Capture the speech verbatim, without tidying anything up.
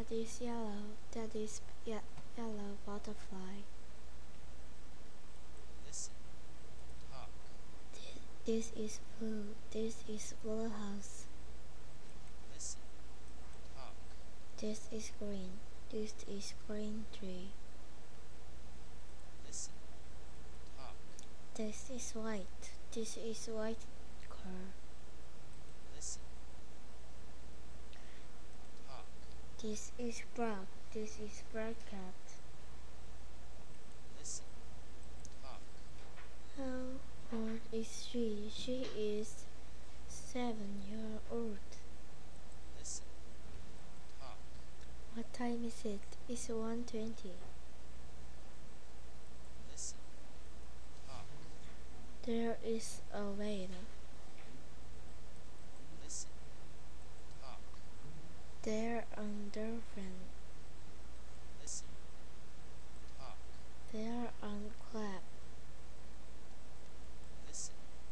That is yellow. That is ye yellow butterfly. Listen. Talk. This is blue. This is blue house. Listen. Talk. This is green. This is green tree. Listen. Talk. This is white. This is white car. Listen. Talk. This is black. This is black cat. Listen. Talk. How old is she? She is seven years old. Listen. Talk. What time is it? It's one twenty. Listen. Talk. There is a whale. Listen. Talk. There are dolphins.